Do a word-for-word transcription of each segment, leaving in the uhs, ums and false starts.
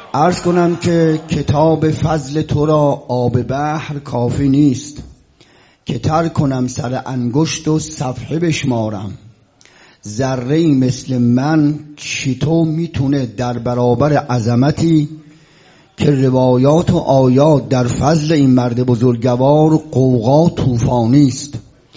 عرض کنم که کتاب فضل تو را آب بحر کافی نیست که تر کنم سر انگشت و صفحه بشمارم. ذره‌ای مثل من چطور میتونه در برابر عظمتی که روایات و آیات در فضل این مرد بزرگوار قوقا طوفانی است،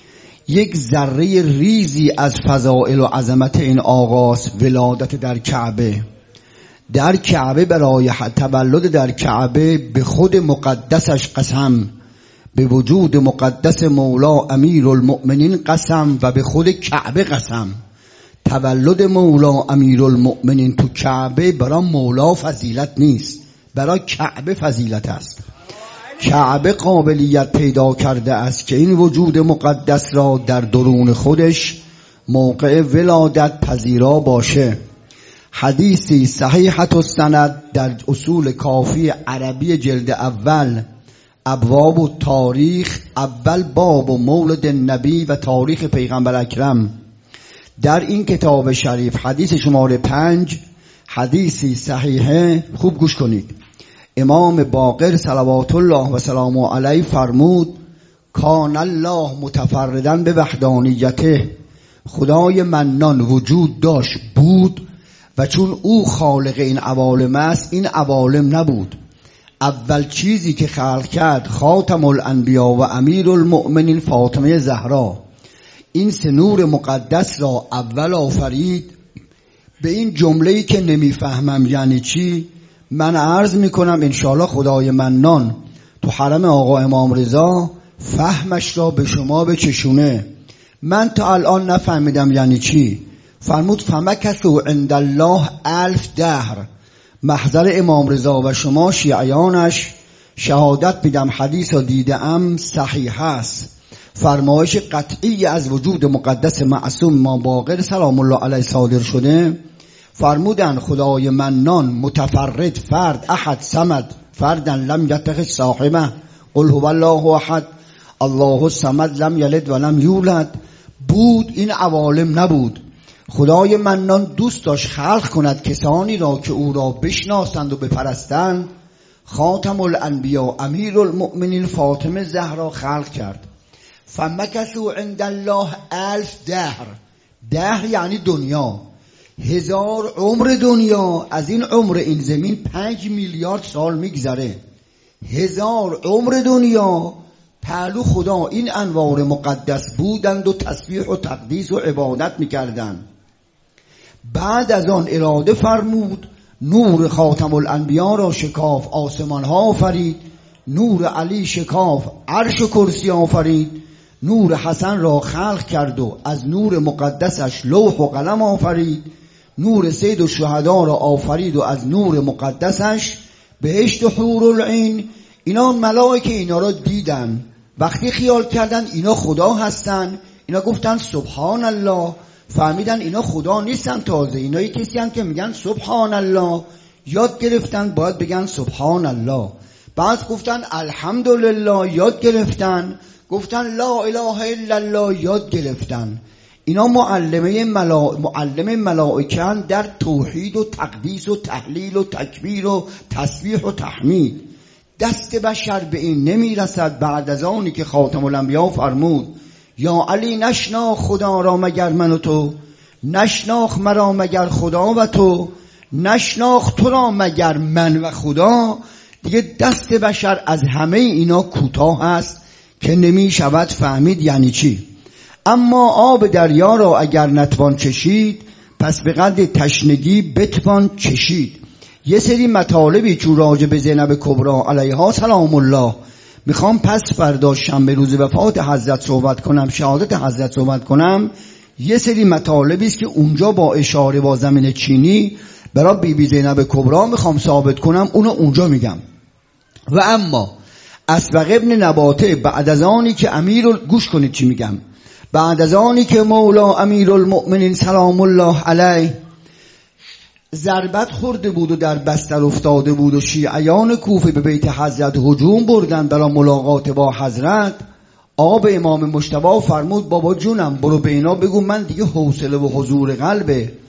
یک ذره ریزی از فضائل و عظمت این آقاست. ولادت در کعبه، در کعبه برای تولد در کعبه به خود مقدسش قسم، به وجود مقدس مولا امیر المؤمنین قسم و به خود کعبه قسم. تولد مولا امیر المؤمنین تو کعبه برای مولا فضیلت نیست، برای کعبه فضیلت است. کعبه قابلیت پیدا کرده است که این وجود مقدس را در درون خودش موقع ولادت پذیرا باشه. حدیثی صحیحت السند در اصول کافی عربی جلد اول ابواب و تاریخ، اول باب و مولد نبی و تاریخ پیغمبر اکرم، در این کتاب شریف حدیث شماره پنج، حدیثی صحیحه، خوب گوش کنید. امام باقر صلوات الله و سلامه علیه فرمود کان الله متفردن به وحدانیته، خدای منان وجود داشت بود و چون او خالق این عوالم است این عوالم نبود. اول چیزی که خلق کرد خاتم الانبیا و امیر المؤمنین فاطمه زهرا، این سه نور مقدس را اول آفرید. به این جمله‌ای که نمیفهمم یعنی چی، من عرض میکنم انشاءالله خدای منان تو حرم آقا امام رضا فهمش را به شما بچشونه. من تا الان نفهمیدم یعنی چی. فرمود فمکثوا عند الله الف دهر. محضر امام رضا و شما شیعیانش شهادت میدم حدیث را دیدم صحیح است، فرمایش قطعی از وجود مقدس معصوم ما باقر سلام الله علیه صادر شده. فرمودن خدای منان متفرد، فرد، احد، صمد، فردن لم یتخذ صاحبه، قل هو الله احد الله الصمد لم یلد و لم یولد بود. این عوالم نبود. خدای منان دوست داشت خلق کند کسانی را که او را بشناسند و بپرستند. خاتم الانبیا امیر المؤمنین فاطمه زهرا خلق کرد. فمکثوا عند الله الف دهر. دهر یعنی دنیا، هزار عمر دنیا. از این عمر این زمین پنج میلیارد سال میگذره. هزار عمر دنیا پهلو خدا این انوار مقدس بودند و تسبیح و تقدیس و عبادت میکردند. بعد از آن اراده فرمود نور خاتم الانبیا را شکاف، آسمان ها آفرید. نور علی شکاف، عرش و کرسی آفرید. نور حسن را خلق کرد و از نور مقدسش لوح و قلم آفرید. نور سید و شهدا را آفرید و از نور مقدسش بهشت و حور العین. اینا ملائکه اینا را دیدن، وقتی خیال کردن اینا خدا هستن، اینا گفتن سبحان الله. فهمیدن اینا خدا نیستن، تازه اینا کسی هستن که میگن سبحان الله. یاد گرفتن باید بگن سبحان الله. بعد گفتن الحمدلله، یاد گرفتن. گفتن لا اله الا الله، یاد گرفتن. اینا معلمه ملا... معلم ملائکه در توحید و تقدیس و تحلیل و تکبیر و تسبیح و تحمید. دست بشر به این نمیرسد. بعد از آنی که خاتم الانبیا فرمود یا علی نشناخ خدا را مگر من و تو، نشناخ مرا مگر خدا و تو، نشناخ تو را مگر من و خدا، دیگه دست بشر از همه اینا کوتاه است که نمی شود فهمید یعنی چی. اما آب دریا را اگر نتوان چشید، پس به قدر تشنگی بتوان چشید. یه سری مطالبی چون راجع به زینب کبرا علیها سلام الله میخوام پس فردا شنبه روز وفات حضرت صحبت کنم، شهادت حضرت صحبت کنم. یه سری مطالبی است که اونجا با اشاره با زمین چینی برای بی بی زینب کبرا میخوام ثابت کنم، اونو اونجا میگم. و اما اسبق ابن نباته بعد از آنی که امیر گوش کنید چی میگم، بعد از آنی که مولا امیر المؤمنین سلام الله علیه ضربت خورده بود و در بستر افتاده بود و شیعیان کوفه به بیت حضرت هجوم بردن برای ملاقات با حضرت، آب امام مجتبی فرمود بابا جونم برو به اینا بگو من دیگه حوصله و حضور قلب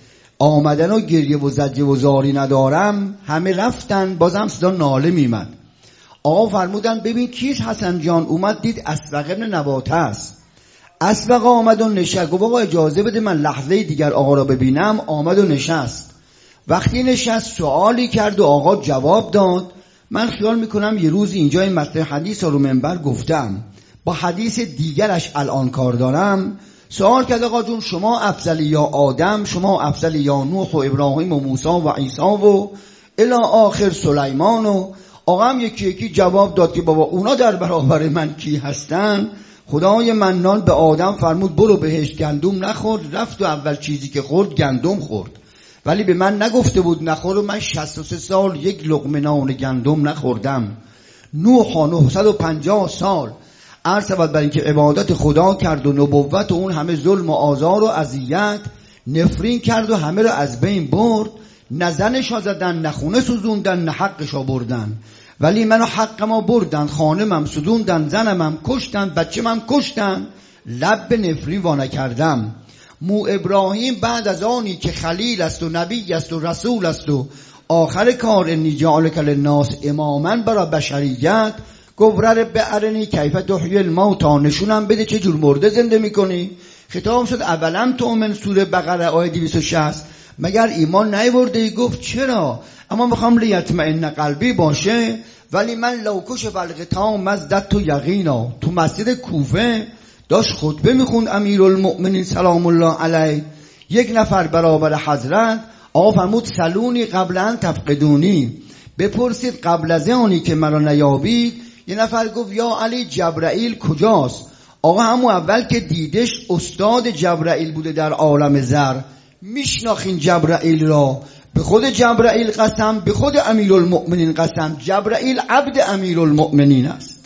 آمدن و گریه و زجه و زاری ندارم. همه رفتن، بازم صدا ناله میمد. آقا فرمودن ببین کیست حسن جان؟ اومد دید اسبق ابن نباته است. اسبق آمد و نشست. گفت آقا اجازه بده من لحظه دیگر آقا را ببینم. آمد و نشست. وقتی نشست سوالی کرد و آقا جواب داد. من خیال میکنم یه روز اینجا این متن حدیث رو منبر گفتم، با حدیث دیگرش الان کار دارم. سوال کرد آقا جون شما افضلی یا آدم، شما افضلی یا نوح و ابراهیم و موسی و عیسی و الی آخر سلیمان؟ و آقا هم یکی یکی جواب داد که بابا اونا در برابر من کی هستن؟ خدای منان به آدم فرمود برو بهش، گندم نخورد. رفت و اول چیزی که خورد گندم خورد، ولی به من نگفته بود نخور. و من شصت و سه سال یک لقمه نان گندم نخوردم. نوح نهصد و پنجاه سال عرض شود بر اینکه عبادت خدا کرد و نبوت و اون همه ظلم و آزار و اذیت نفرین کرد و همه رو از بین برد. نه زنشا زدن، نه خونه سوزوندن، نه حقشا بردن، ولی منو حقمو بردن. خانمم سوزوندن، زنمم کشتن، بچه‌مم کشتن، لب به نفرین وانه کردم. مو ابراهیم بعد از آنی که خلیل است و نبی است و رسول است و آخر کار انی جعلک للناس اماما برای بشریت، گفت رب ارنی کیف تحیی الموتی، نشونم بده چه جور مرده زنده میکنی. خطاب شد اولم تؤمن، سوره بقره آیه دویست و شصت، مگر ایمان نیاورده ای؟ گفت چرا؟ اما میخوام لیطمئن قلبی باشه. ولی من لو کشف الغطاء مزددت یقینا. تو مسجد کوفه داشت خطبه میخوند امیرالمؤمنین سلام الله علیه، یک نفر برابر حضرت. آقا فرمود سلونی قبل ان تفقدونی، بپرسید قبل از آنی که مرا نیابید. یه نفر گفت یا علی جبرائیل کجاست؟ آقا همون اول که دیدش استاد جبرائیل بوده در عالم زر، میشناخین جبرائیل را. به خود جبرائیل قسم، به خود امیرالمؤمنین قسم، جبرائیل عبد امیرالمؤمنین است.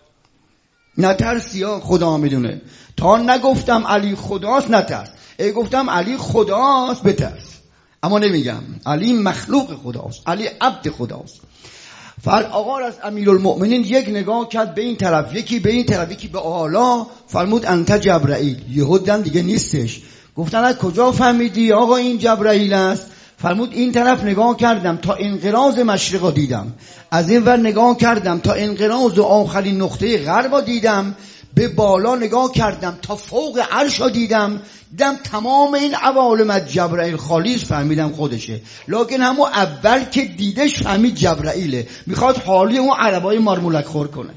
نترسی ها، خدا میدونه. تا نگفتم علی خداست نترس، ای گفتم علی خداست بترس. اما نمیگم علی مخلوق خداست، علی عبد خداست. فر آقا از امیرالمؤمنین یک نگاه کرد به این طرف، یکی به این طرف، یکی به آلا. فرمود انت جبرائیل. یهو دم دیگه نیستش. گفتن از کجا فهمیدی آقا این جبرائیل است؟ فرمود این طرف نگاه کردم تا انقراض مشرق دیدم، از این ور نگاه کردم تا انقراض و آخرین نقطه غرب دیدم، به بالا نگاه کردم تا فوق عرش دیدم. دیدم تمام این عوالم جبرائیل خالیز، فهمیدم خودشه. لکن همون اول که دیدش فهمید جبرائیله. میخواد حالی اون عربای مارمولک خور کنه.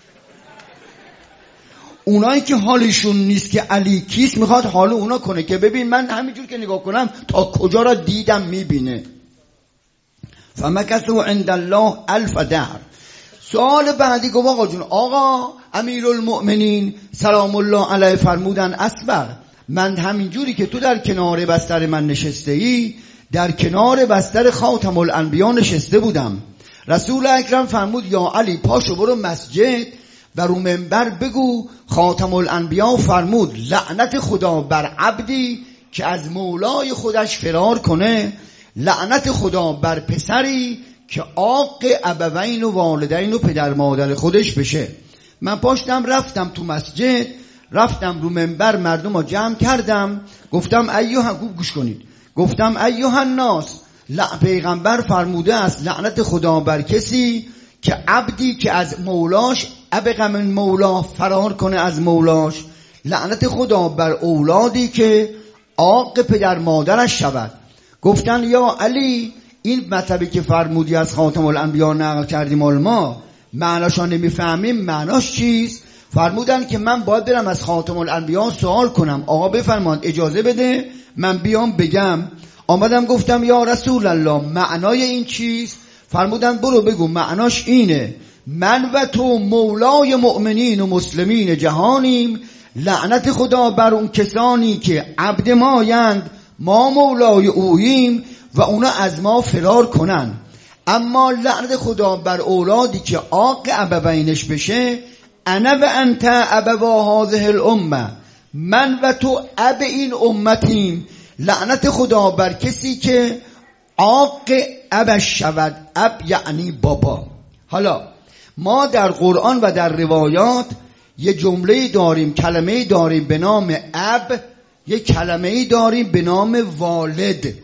اونایی که حالشون نیست که علی کیست میخواد حال اونا کنه که ببین من همینجور که نگاه کنم تا کجا را دیدم میبینه. فمکثوا عند الله الف دهر. سوال بعدی گفت آقا جون، آقا امیرالمؤمنین سلام الله علیه فرمودن اسبق، من همینجوری که تو در کنار بستر من نشسته ای در کنار بستر خاتم الانبیا نشسته بودم. رسول اکرم فرمود یا علی پاشو برو مسجد و رو منبر بگو خاتم الانبیا فرمود لعنت خدا بر عبدی که از مولای خودش فرار کنه، لعنت خدا بر پسری که عاق ابوین و والدین و پدر مادر خودش بشه. من پاشتم رفتم تو مسجد، رفتم رو منبر مردم رو جمع کردم، گفتم ایها گوش کنید، گفتم ایها الناس، پیغمبر فرموده است لعنت خدا بر کسی که عبدی که از مولاش ابق من مولا فرار کنه از مولاش، لعنت خدا بر اولادی که عاق پدر مادرش شود. گفتن یا علی این مطلبی که فرمودی از خاتم الانبیا نقل کردیم علما معناشو نمیفهمیم، معناش چیست؟ فرمودن که من باید برم از خاتم الانبیا سوال کنم. آقا بفرمایید اجازه بده من بیام بگم. آمدم گفتم یا رسول الله معنای این چیست؟ فرمودن برو بگو معناش اینه من و تو مولای مؤمنین و مسلمین جهانیم، لعنت خدا بر اون کسانی که عبد مایند، ما مولای اوییم و اونا از ما فرار کنن. اما لعنت خدا بر اولادی که عاق ابوینش بشه، انا و انت ابوا هذه الامه، من و تو اب این امتیم، لعنت خدا بر کسی که عاق ابش شود. اب یعنی بابا. حالا ما در قرآن و در روایات یه جمله داریم، کلمه داریم به نام اب، یه کلمه داریم به نام والد.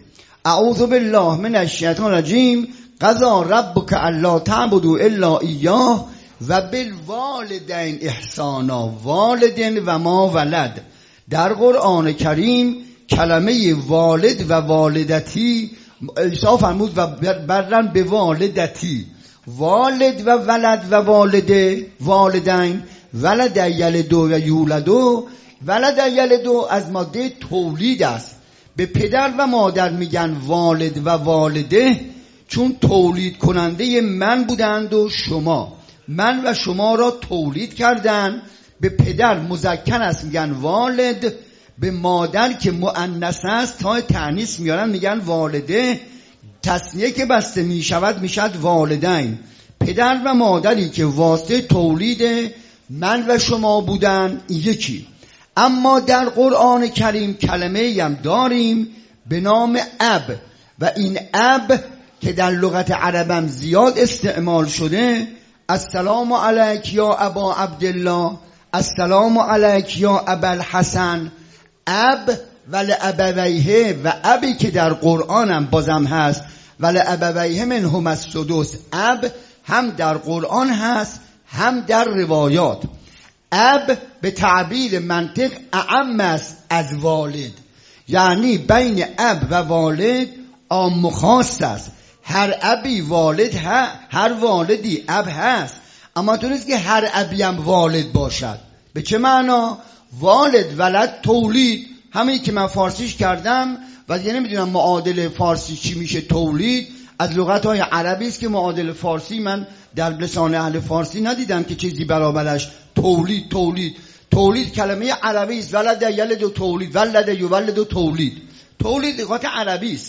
اعوذ بالله من الشیطان الرجیم قضا ربک الا تعبدوا الا ایاه و بالوالدین احسانا. والدین و ما ولد. در قرآن کریم کلمه والد و والدتی عیسی فرمود و برن به والدتی. والد و ولد و والده والدین. ولد یلدو و یولدو. ولد یلدو از ماده تولید است. به پدر و مادر میگن والد و والده چون تولید کننده من بودند و شما. من و شما را تولید کردن. به پدر مذکر است میگن والد، به مادر که مؤنث است تا تأنیث میارن میگن والده، تثنیه که بسته میشود میشد والدین. پدر و مادری که واسطه تولید من و شما بودن یکی. اما در قرآن کریم کلمه هم داریم به نام اب و این اب که در لغت عربم زیاد استعمال شده، السلام علیک یا ابا عبدالله، السلام علیک یا ابا الحسن. اب ول ابویه و ابی که در قرآن هم بازم هست ول ابویه منهم السدس. اب هم در قرآن هست هم در روایات. اب به تعبیر منطق اعم است از والد، یعنی بین اب و والد عام و خاص است. هر ابی والد ها، هر والدی اب هست، اما تو نیست که هر ابی هم والد باشد. به چه معنا؟ والد ولد تولید، همین که من فارسیش کردم و دیگه نمیدونم معادل فارسی چی میشه. تولید از لغت‌های عربی است که معادل فارسی من در لسان اهل فارسی ندیدم که چیزی برابرش. تولید تولید تولید کلمه عربی است. ولد یلد و تولید، ولد یولد و تولید. تولید لغت عربی است.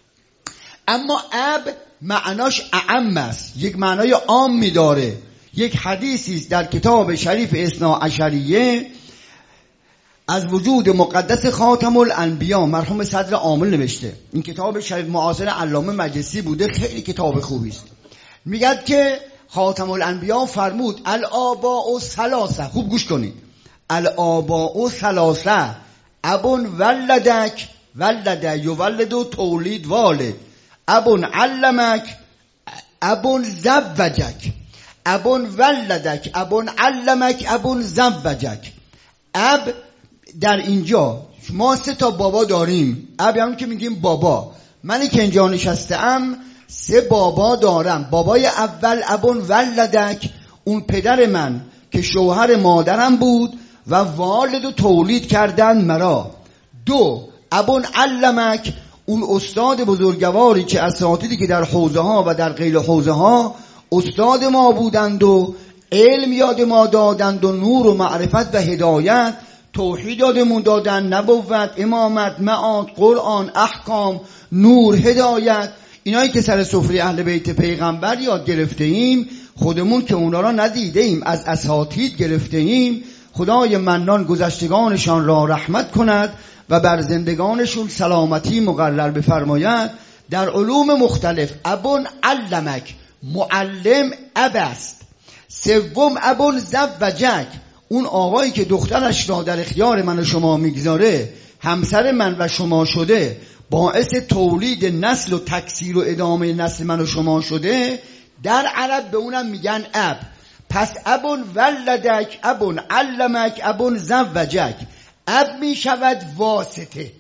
اما اب معناش اعم است، یک معنای عامی داره. یک حدیثی است در کتاب شریف اثنا عشریه از وجود مقدس خاتم الانبیا مرحوم صدر عامل نوشته. این کتاب شریف معاصر علامه مجلسی بوده، خیلی کتاب خوبی است. میگه که خاتم الانبیا فرمود الآباء ثلاثه. خوب گوش کنید. الآباء ثلاثه ابون ولدک ولد یولد و تولید والد، ابون علمک ابون زوجک، ابون ولدک ابون علمک ابون زوجک. اب در اینجا ما سه تا بابا داریم. اب یعنی که میگیم بابا. منی که اینجا نشستم سه بابا دارم. بابای اول ابون ولدک، اون پدر من که شوهر مادرم بود و والد و تولید کردن مرا. دو ابون علمک، اون استاد بزرگواری که اساتیدی که در حوزه ها و در غیر حوزه ها استاد ما بودند و علم یاد ما دادند و نور و معرفت و هدایت، توحید یادمون دادن، نبوت، امامت، معاد، قرآن، احکام، نور، هدایت. اینایی که سر سفره اهل بیت پیغمبر یاد گرفته ایم، خودمون که اونا را ندیده ایم از اساتید گرفته ایم. خدای منان گذشتگانشان را رحمت کند و بر زندگانشون سلامتی مقرر بفرماید. در علوم مختلف ابون علمک، معلم اب است. سوم ابون زوجک، اون آقایی که دخترش را در اختیار من و شما میگذاره، همسر من و شما شده، باعث تولید نسل و تکثیر و ادامه نسل من و شما شده، در عرب به اونم میگن اب. پس ابون ولدک ابون علمک ابون زوجک. اب میشود واسطه.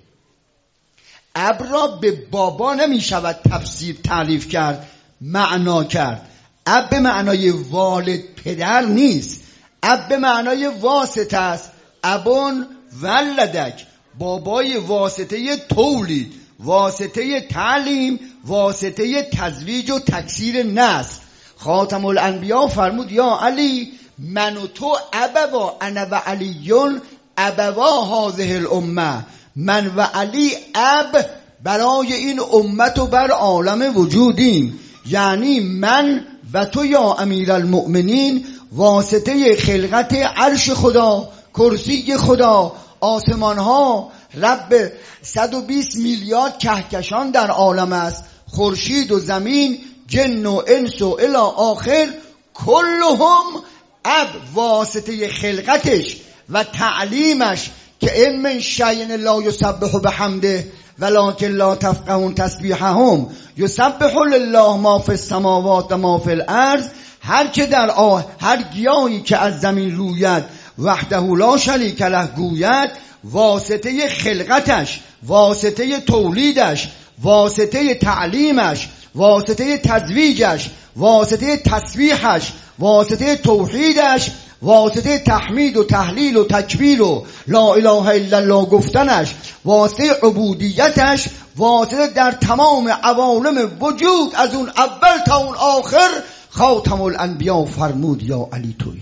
اب را به بابا نمیشود تفسیر تعریف کرد، معنا کرد. اب به معنای والد پدر نیست، اب به معنای واسطه است. ابون ولدک، بابای واسطه تولید، واسطه تعلیم، واسطه تزویج و تکثیر نسل. خاتم الانبیا فرمود یا علی من و تو ابوا انا و علیون ابوا هذه الامه. من و علی اب برای این امت و بر عالم وجودیم. یعنی من و تو یا امیرالمؤمنین واسطه خلقت عرش خدا، کرسی خدا، آسمان ها، رب صد و بیست میلیارد کهکشان در عالم است، خورشید و زمین، جن و انس و الی آخر، کلهم اب واسطه خلقتش و تعلیمش که ان من شیء لا یسبح بحمده ولکن لا تفقهون تسبیحهم یسبح لله ما فی السماوات و ما فی الارض. هر که در آه هر گیاهی که از زمین روید وحده لا شریک له گوید، واسطه خلقتش، واسطه تولیدش، واسطه تعلیمش، واسطه تزویجش، واسطه تسبیحش، واسطه توحیدش، واسطه تحمید و تحلیل و تکبیر و لا اله الا الله گفتنش، واسطه عبودیتش، واسطه در تمام عوالم وجود از اون اول تا اون آخر خاتم الانبیا فرمود یا علی توی.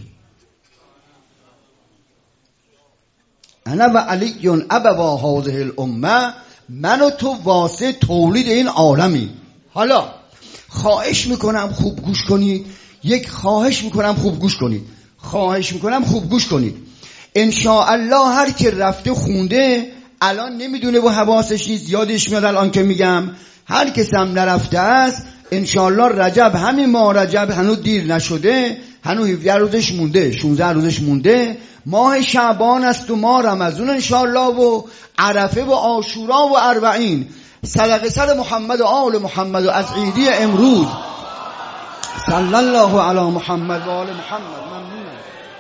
انا و علی ابوا هذه الامه، من و تو واسه تولید این عالمی. حالا خواهش میکنم خوب گوش کنید، یک خواهش میکنم خوب گوش کنید، خواهش میکنم خوب گوش کنید. انشاءالله هر که رفته خونده الان نمیدونه و حواسش نیست، یادش میاد الان که میگم. هر کس هم نرفته است انشاءالله رجب، همین ماه رجب هنوز دیر نشده، هنوز هفده روزش مونده، شانزده روزش مونده. ماه شعبان است و ماه رمضان انشاءالله و عرفه و عاشورا و اربعین. صدقه سر محمد و آل محمد و از عیدی امروز صلی الله علی محمد و آل محمد. ممنونم.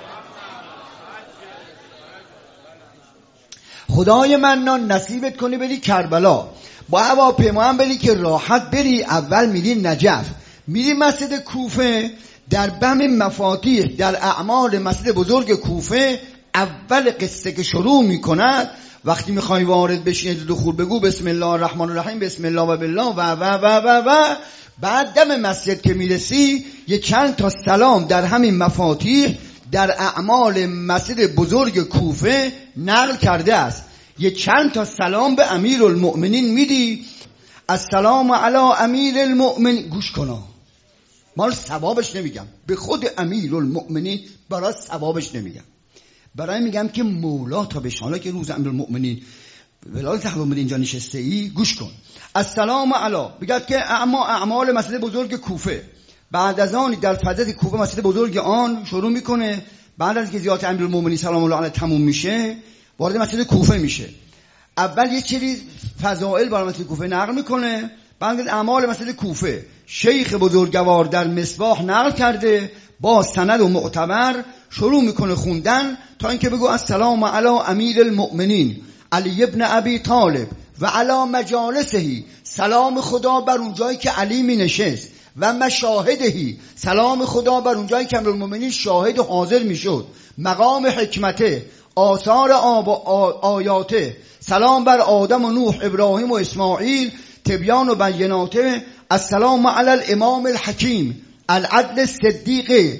خدای منان نصیبت کنی بری کربلا، با هواپیما هم بری که راحت بری. اول میری نجف، میری مسجد کوفه، در بم مفاتیح در اعمال مسجد بزرگ کوفه اول قصه که شروع میکند، وقتی میخوای وارد بشی دخول بگو بسم الله الرحمن الرحیم، بسم الله و بالله و و و و و بعد دم مسجد که میرسی یه چند تا سلام در همین مفاتیح در اعمال مسجد بزرگ کوفه نقل کرده است. یه چند تا سلام به امیر المؤمنین میدی، السلام علی امیر المؤمنین. گوش کنا، مال ثوابش نمیگم، به خود امیر المؤمنین برای ثوابش نمیگم، برای میگم که مولا تا بشانه که روز امیر المؤمنین ولایت احمد اینجا نشسته ای. گوش کن، السلام علی بگید که اما اعمال مسجد بزرگ کوفه. بعد از آن در فضیلت کوفه مسجد بزرگ آن شروع میکنه، بعد از که زیارت امیر المؤمنین سلام الله علیه تموم میشه وارد مسجد کوفه میشه. اول یه چیزی فضائل برای مسجد کوفه نقل میکنه، بعد از اعمال مسجد کوفه شیخ بزرگوار در مصباح نقل کرده با سند و معتبر شروع میکنه خوندن تا اینکه بگو السلام علی امیر المؤمنین علی ابن ابی طالب و علی مجالسهی، سلام خدا بر اون جایی که علی می نشست، و مشاهدهی، سلام خدا بر اون جایی که امیرالمؤمنین شاهد و حاضر میشد، مقام حکمته، آثار آب و آیاته، سلام بر آدم و نوح ابراهیم و اسماعیل، تبیان و بیناته، السلام علی الامام الحکیم العدل الصدیق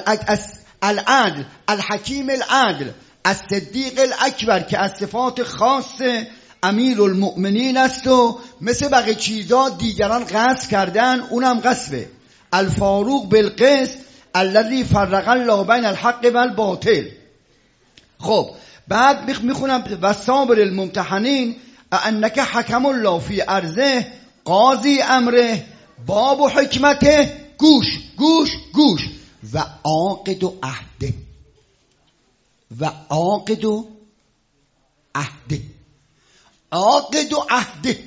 العدل الحکیم العدل الصدیق الاکبر که از صفات خاص امیر المؤمنین است و مثل بقیه چیزا دیگران قصد کردن، اونم قصبه. الفاروق بالقسط الذی فرق الله بین الحق و الباطل. خب بعد میخونم و صابر الممتحنین انک حکم الله فی ارضه قاضی امره باب و حکمته. گوش گوش گوش. و عاقد و عهده، و عاقد و عهده، عاقد و عهده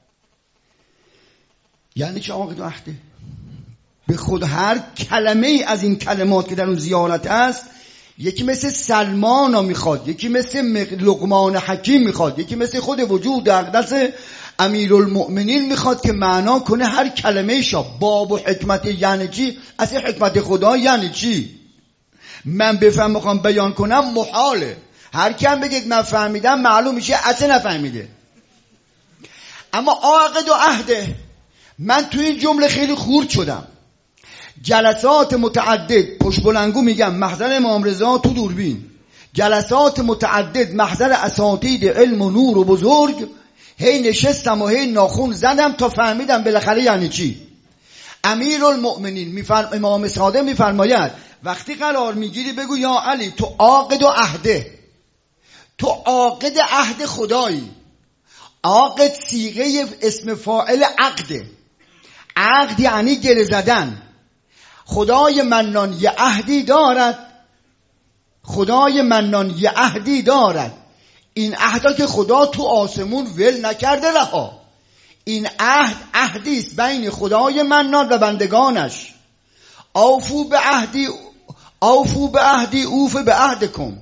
یعنی چه عاقد و عهده؟ به خود هر کلمه ای از این کلمات که در اون زیارت است، یکی مثل سلمان ها میخواد، یکی مثل لقمان حکیم میخواد، یکی مثل خود وجود اقدس امیرالمؤمنین میخواد که معنا کنه هر کلمه شا. باب و حکمت یعنی چی؟ اصلا حکمت خدا یعنی چی؟ من بفهم میخوام بیان کنم محاله، هر کم بگید من فهمیدم معلوم میشه اصلا نفهمیده. اما عاقد و عهده، من تو این جمله خیلی خورد شدم. جلسات متعدد، پشت بلنگو میگم محضر امام رضا تو دوربین، جلسات متعدد محضر اساتید علم و نور و بزرگ، هی نشستم و هی ناخون زدم تا فهمیدم بالاخره یعنی چی. امیرالمؤمنین میفرم... امام صادق میفرماید وقتی قرار میگیری بگو یا علی تو عاقد و عهده، تو عاقد عهد خدایی. عاقد صیغه اسم فاعل عقده، عقد یعنی گره زدن. خدای منان یه عهدی دارد، خدای منان یه عهدی دارد، این عهدا که خدا تو آسمون ول نکرده رها. این عهد عهدی است بین خدای منان و بندگانش. اوفو به عهدی اوفو به عهدی اوف به عهدکم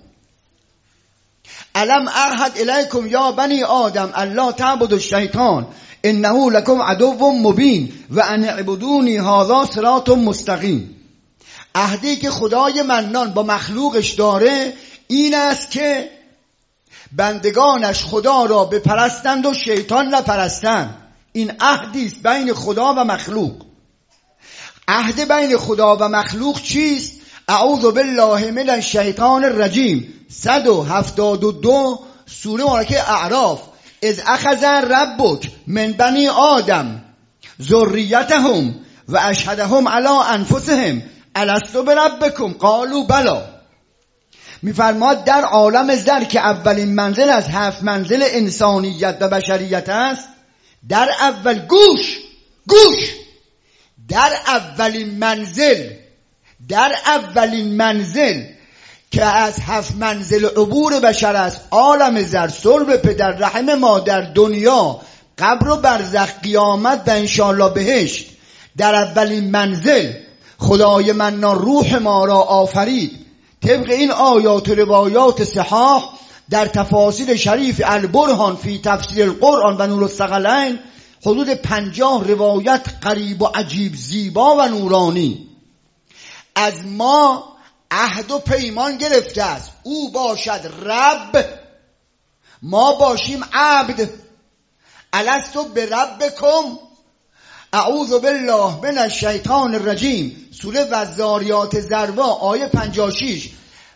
الم اعهد الیکم یا بنی آدم الا تعبدوا الشیطان انه لکم عدو مبین و ان اعبدونی هذا صراط مستقیم. عهدی که خدای منان با مخلوقش داره این است که بندگانش خدا را بپرستند و شیطان نپرستند. این عهدی است بین خدا و مخلوق. عهد بین خدا و مخلوق چیست؟ اعوذ بالله من الشیطان الرجیم صد و هفتاد و دو سوره مبارکه اعراف. اذ اخذ ربک من بنی آدم ذریتهم و اشهدهم علی انفسهم الست بربکم قالوا بلی. میفرماد در عالم زر که اولین منزل از هفت منزل انسانیت و بشریت است، در اول گوش گوش در اولین منزل در اولین منزل که از هفت منزل عبور بشر است، عالم زر، صلب پدر، رحم مادر، دنیا، قبر و برزخ، قیامت و انشاءالله بهشت، در اولین منزل خدای منان روح ما را آفرید. طبق این آیات و روایات صحاح در تفاسیر شریف البرهان فی تفسیر القرآن و نور الثقلین حدود پنجاه روایت غریب و عجیب زیبا و نورانی از ما عهد و پیمان گرفته است. او باشد رب، ما باشیم عبد. الست بربکم اعوذ بالله من الشیطان الرجیم سوره والذاریات ذروا آیه پنجاه و شش.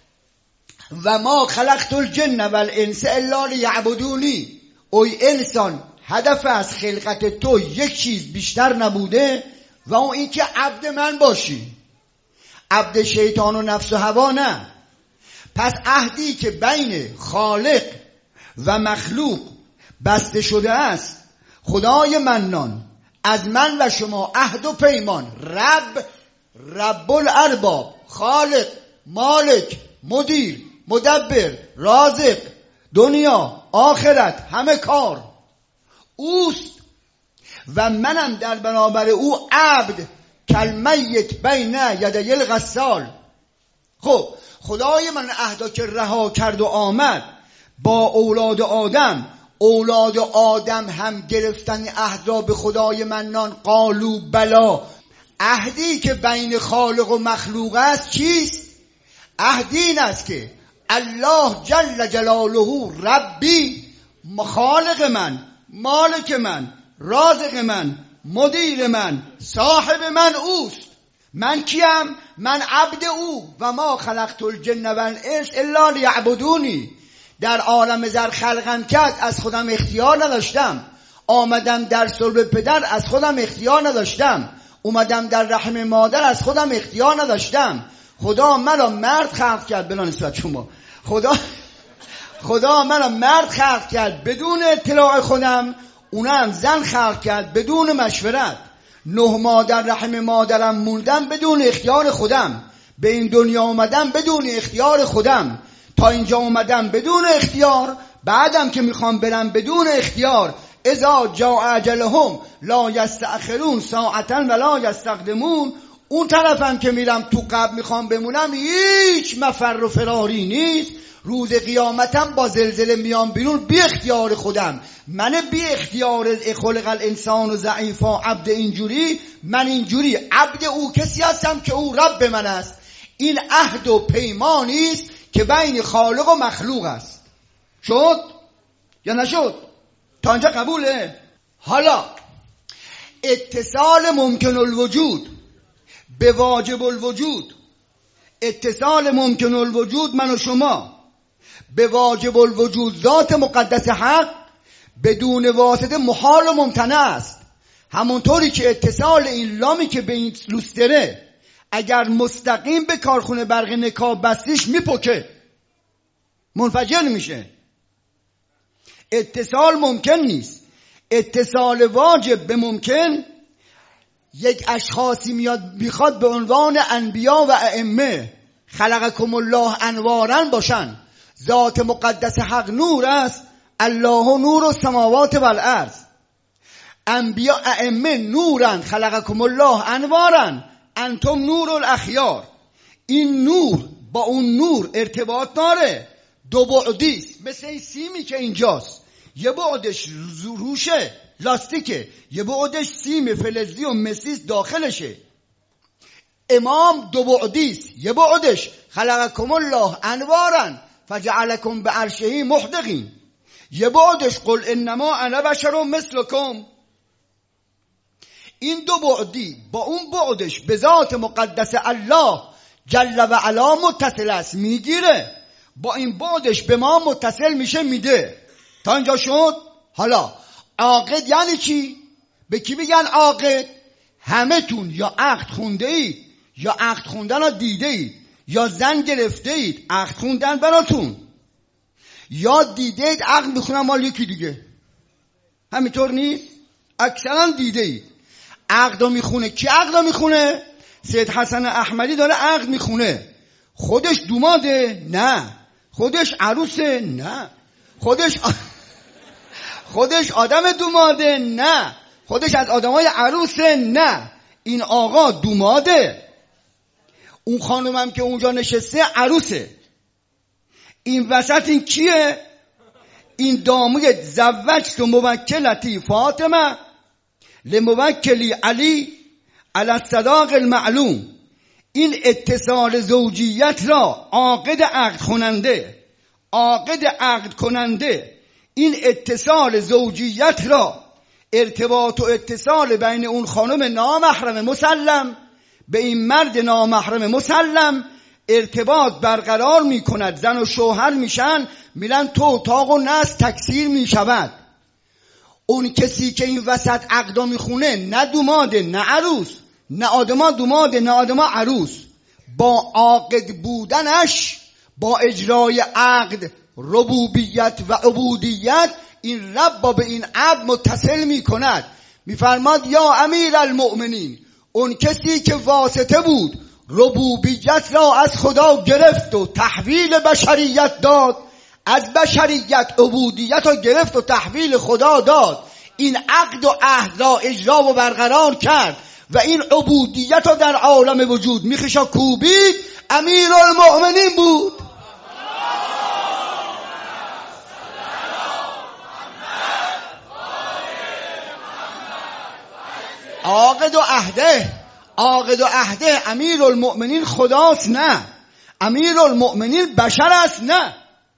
و ما خلقت الجن والانس الا لیعبدونی. اوی انسان، هدف از خلقت تو یک چیز بیشتر نبوده و اون این که عبد من باشی، عبد شیطان و نفس و هوا نه. پس عهدی که بین خالق و مخلوق بسته شده است، خدای منان از من و شما عهد و پیمان، رب، رب الارباب، خالق، مالک، مدیر، مدبر، رازق، دنیا، آخرت، همه کار اوست و منم در برابر او عبد کالمیت بین یدی الغسال. خب خدای من عهدا که رها کرد و آمد با اولاد آدم، اولاد آدم هم گرفتن عهد را به خدای منان قالوا بلا. عهدی که بین خالق و مخلوق است چیست؟ عهدی این است که الله جل جلاله ربی، خالق من، مالک من، رازق من، مدیر من، صاحب من اوست. من کیم؟ من عبد او. و ما خلقت الجن والانس الا لیعبدونی. در عالم زر خلقم کرد، از خودم اختیار نداشتم. آمدم در صلب پدر، از خودم اختیار نداشتم. اومدم در رحم مادر، از خودم اختیار نداشتم. خدا مرا مرد خلق کرد بلا نسبت شما. خدا خدا مرا مرد خلق کرد بدون اطلاع خودم، اونم زن خلق کرد بدون مشورت. نه ماه در رحم مادرم موندم بدون اختیار خودم. به این دنیا اومدم بدون اختیار خودم. تا اینجا اومدم بدون اختیار، بعدم که میخوام برم بدون اختیار. اذا جاء اجلهم لا یستأخرون ساعتا ولا یستقدمون. اون طرفم که میرم تو قبر میخوام بمونم، هیچ مفر و فراری نیست. روز قیامتم با زلزله میام بیرون بی اختیار خودم. من بی اختیار خلق الانسان و ضعیفا عبد اینجوری، من اینجوری عبد او کسی هستم که او رب من است. این عهد و پیمانی است که بین خالق و مخلوق است. شد یا نشد؟ تا اینجا قبوله؟ حالا اتصال ممکن الوجود به واجب الوجود، اتصال ممکن الوجود من و شما به واجب الوجود ذات مقدس حق بدون واسطه محال و ممتنع است. همونطوری که اتصال این لامی که به این لوستره اگر مستقیم به کارخونه برق نکاب بستیش میپکه، منفجر میشه. اتصال ممکن نیست. اتصال واجب به ممکن، یک اشخاصی میاد میخواد به عنوان انبیا و ائمه خلقکم الله انوارن باشن، ذات مقدس حق نور است، الله نور السماوات و الارض. انبیا ائمه نورن، خلقکم الله انوارن، انتم نور الاخیار. این نور با اون نور ارتباط داره، دو بعدی است، مثل این سیمی که اینجاست، یه بعدش روشه لاستیکه، یه بعدش سیم فلزی و مسیس داخلشه. امام دو بعدی است، یه بعدش خلقکم الله انوارن فجعلکم بعرشه محدقین، یه بعدش قل انما انا بشر مثلکم. این دو بعدی با اون بعدش به ذات مقدس الله جل و علا متصل است، میگیره، با این بعدش به ما متصل میشه، میده. تا اینجا شد؟ حالا عاقد یعنی چی؟ به کی بگن عاقد؟ همه تون یا عقد خونده اید یا عقد خوندن رو دیده اید، یا زن گرفته اید عقد خوندن براتون، یا دیده اید عقد میخونن مال یکی دیگه. همینطور نیست؟ اکثرا دیده اید عقد رو میخونه. کی عقد رو میخونه؟ سید حسن احمدی داره عقد میخونه. خودش دوماده؟ نه. خودش عروسه؟ نه. خودش آ... خودش آدم دوماده؟ نه. خودش از آدمای عروسه؟ نه. این آقا دوماده، اون خانومم که اونجا نشسته عروسه. این وسط این کیه؟ این داموی زوجت و موکلتی فاطمه لموکلی علی علی الصداق المعلوم. این اتصال زوجیت را عاقد عقد کننده عاقد عقد کننده این اتصال زوجیت را، ارتباط و اتصال بین اون خانم نامحرم مسلم به این مرد نامحرم مسلم ارتباط برقرار می کند. زن و شوهر میشن، میرن تو اتاق و نس تکثیر می شود. اون کسی که این وسط عقدا میخونه نه دوماده نه عروس، نه آدما دوماده نه آدما عروس، با عاقد بودنش، با اجرای عقد، ربوبیت و عبودیت، این رب با به این عبد متصل می کند. میفرماد یا امیر المؤمنین، اون کسی که واسطه بود ربوبیت را از خدا گرفت و تحویل بشریت داد، از بشریت عبودیت را گرفت و تحویل خدا داد، این عقد و عهد را اجرا و برقرار کرد و این عبودیت را در عالم وجود میخشا کوبید، امیر المؤمنین بود. عاقد و عهده عاقد و عهده امیر المؤمنین خداست؟ نه. امیر المؤمنین بشر است؟ نه.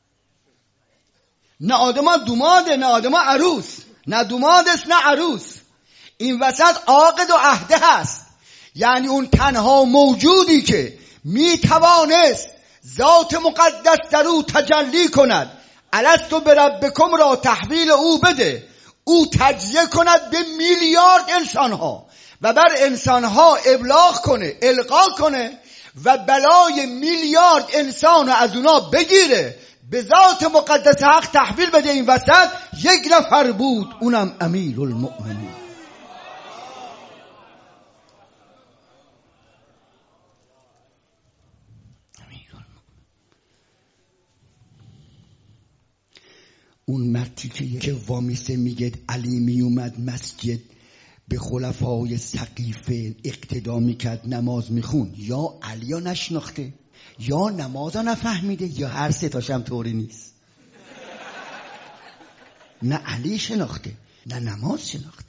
نه آدما دوماده نه آدما عروس، نه دوماد است نه عروس. این وسط عاقد و عهده هست، یعنی اون تنها موجودی که میتوانست ذات مقدس در او تجلی کند، الستو بربکم را تحویل او بده، او تجزیه کند به میلیارد انسانها و بر انسانها ابلاغ کنه، القا کنه و بلای میلیارد انسان از اونا بگیره، به ذات مقدس حق تحویل بده. این وسط یک نفر بود، اونم امیر المؤمنین. اون مردی که وامیسه میگه علی میومد مسجد، به خلفای سقیفه اقتدا میکرد، نماز میخون، یا علی ها نشناخته یا نماز ها نفهمیده یا هر سه تاشم طوری نیست. نه علی شناخته نه نماز شناخته،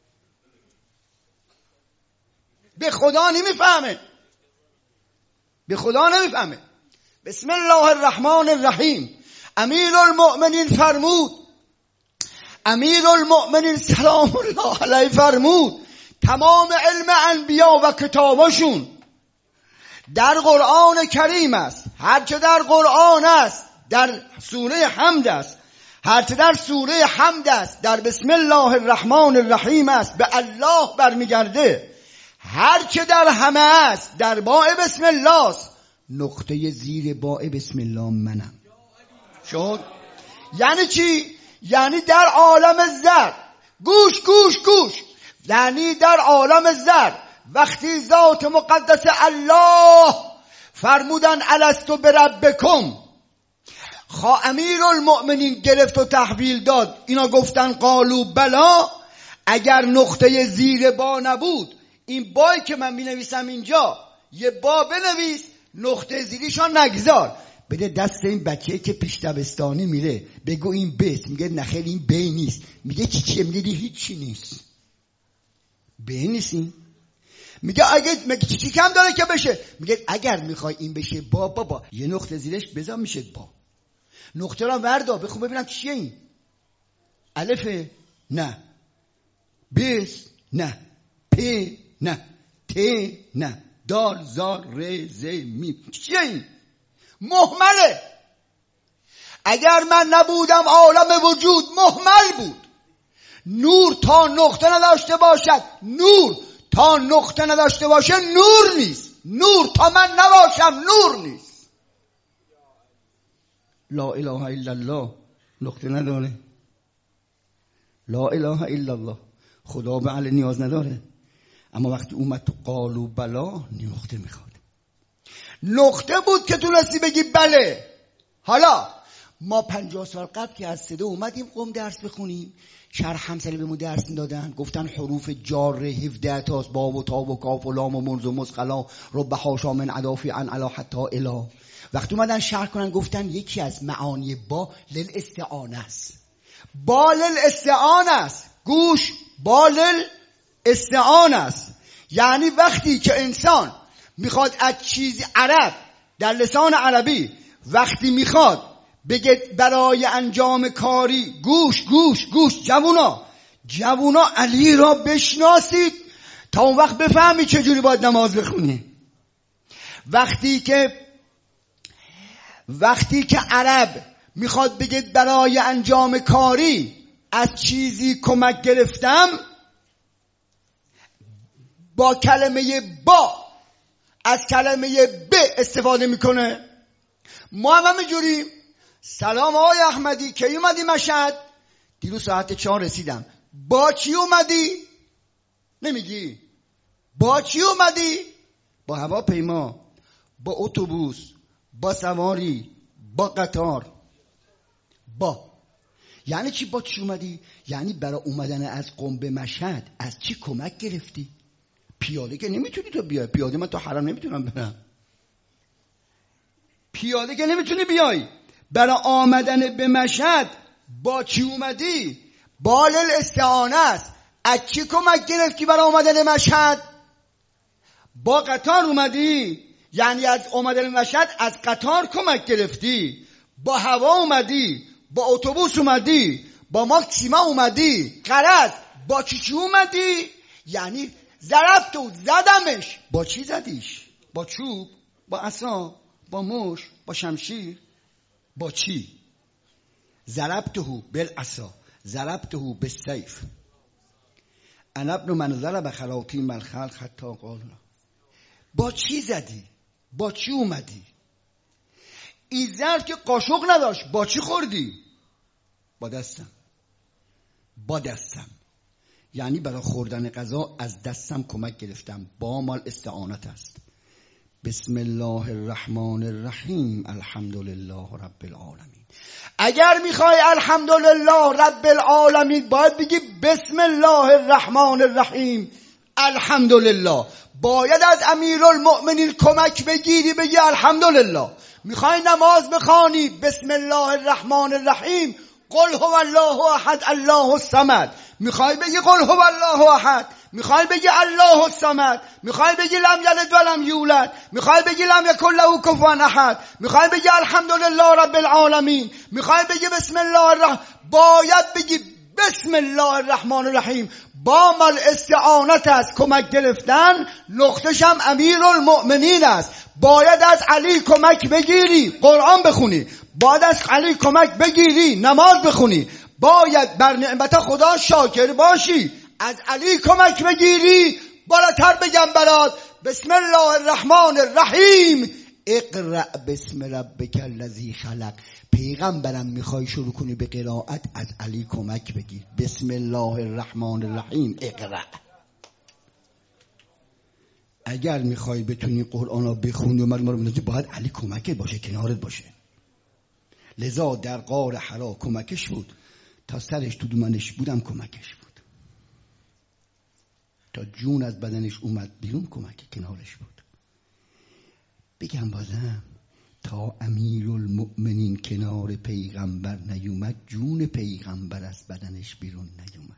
به خدا نمیفهمه، به خدا نمیفهمه. بسم الله الرحمن الرحیم. امیر المؤمنین فرمود، امیر المؤمنین سلام الله علیه فرمود، تمام علم انبیا و کتابشون در قرآن کریم است. هرچه در قرآن است در سوره حمد است، هرچه در سوره حمد است در بسم الله الرحمن الرحیم است، به الله برمیگرده. هرچه در همه است در باء بسم الله است، نقطه زیر باء بسم الله منم. شد؟ یعنی چی؟ یعنی در عالم زر، گوش گوش گوش، یعنی در عالم زر وقتی ذات مقدس الله فرمودن الستو بربکم، خا امیرالمؤمنین گرفت و تحویل داد. اینا گفتن قالو بلا، اگر نقطه زیر با نبود، این بایی که من می نویسم اینجا یه با بنویس، نقطه زیریشان نگذار، بده دست این بچه که پیش دبستانی میره، بگو این بس، میگه نخیر این بی نیست، میگه چی چیه؟ میگه هیچی نیست، بی نیستی. میگه اگه میگه چی کم داره که بشه؟ میگه اگر میخوای این بشه با بابا یه نقطه زیرش بذار میشه با. نقطه را وردا بخون ببینم چیه این. الف نه، بس نه، پ نه، ت نه، دال زال ر ز میم. چیه این؟ مهمله. اگر من نبودم عالم وجود مهمل بود. نور تا نقطه نداشته باشد، نور تا نقطه نداشته باشه نور نیست. نور تا من نباشم نور نیست. لا اله الا الله نقطه نداره. لا اله الا الله خدا به اهل نیاز نداره. اما وقتی اومد تو قالو بلا نقطه میخواد. نقطه بود که تونستی بگی بله. حالا ما پنجاه سال قبل که از صدا اومدیم قم درس بخونیم، شرح همسری به ما درس دادن، گفتن حروف جار هفده تاست، با و تا و کاف و لام و منز و مسقلا رب حاشا من عدافی عن علا حتی الا. وقتی اومدن شرح کنن گفتن یکی از معانی با للاستعانه است. با للاستعانه است. گوش، با للاستعانه است. یعنی وقتی که انسان میخواد از چیزی، عرب در لسان عربی وقتی میخواد بگه برای انجام کاری، گوش گوش گوش جوونا جوونا علی را بشناسید تا اون وقت بفهمی چجوری باید نماز بخونی. وقتی که وقتی که عرب میخواد بگه برای انجام کاری از چیزی کمک گرفتم، با کلمه با از کلمه ب استفاده میکنه. ما هم همینجوریم. سلام آقای احمدی، کی اومدی مشهد؟ دیروز ساعت چهار رسیدم. با چی اومدی؟ نمیگی. با چی اومدی؟ با هواپیما، با اتوبوس، با سواری، با قطار. با یعنی چی؟ با چی اومدی؟ یعنی برای اومدن از قم به مشهد از چی کمک گرفتی؟ پیاده که نمیتونی تو بیای. پیاده من تو حرم نمیتونم برم. پیاده که نمیتونی بیای. برای آمدن به مشهد با چی اومدی؟ با للاستعانه است. از چی کمک گرفتی برای آمدن مشهد؟ با قطار اومدی، یعنی از آمدن مشهد از قطار کمک گرفتی. با هوا اومدی، با اتوبوس اومدی، با ماکسیما اومدی. غرض با چی چی اومدی؟ یعنی ضربتو، زدمش. با چی زدیش؟ با چوب، با عصا، با مش، با شمشیر. با چی؟ ضربته بالعصا، ضربته بالسیف. انا ابن من ضرب خلاطیم الخلق حتی قالنا. با چی زدی؟ با چی اومدی؟ ایزر که قاشق نداشت، با چی خوردی؟ با دستم. با دستم یعنی برای خوردن غذا از دستم کمک گرفتم. با مال استعانت است. بسم الله الرحمن الرحیم الحمدلله رب العالمین. اگر میخوای الحمدلله رب العالمین باید بگی بسم الله الرحمن الرحیم الحمدلله. باید از امیرالمؤمنین کمک بگیری بگی الحمدلله. میخوای نماز بخوانی بسم الله الرحمن الرحیم قل هو الله احد الله الصمد. میخوای بگی قل هو الله احد، میخوای بگی الله الصمد، میخوای بگی لم یلد ولم یولد، میخوای بگی لم یکن له کفوا احد، میخوای بگی الحمدلله رب العالمین، میخوای بگی بسم الله الرحمن. باید بگی بسم الله الرحمن الرحیم. با مال استعانت است، کمک گرفتن. نقطش هم امیرالمؤمنین است. باید از علی کمک بگیری قرآن بخونی، باید از علی کمک بگیری نماز بخونی، باید بر نعمت خدا شاکر باشی، از علی کمک بگیری. بالاتر بگم برات بسم الله الرحمن الرحیم اقرأ بسم ربک الذی خلق. پیغمبرم میخوای شروع کنی به قرائت از علی کمک بگیر. بسم الله الرحمن الرحیم اقرأ. اگر میخوای بتونی قرآن رو بخونی و مرمار بندازی باید علی کمکت باشه، کنارت باشه. لذا در غار حرا کمکش بود، تا سرش تو دومنش بودم کمکش بود، تا جون از بدنش اومد بیرون کمک کنارش بود. بگم بازم تا امیرالمؤمنین کنار پیغمبر نیومد، جون پیغمبر از بدنش بیرون نیومد.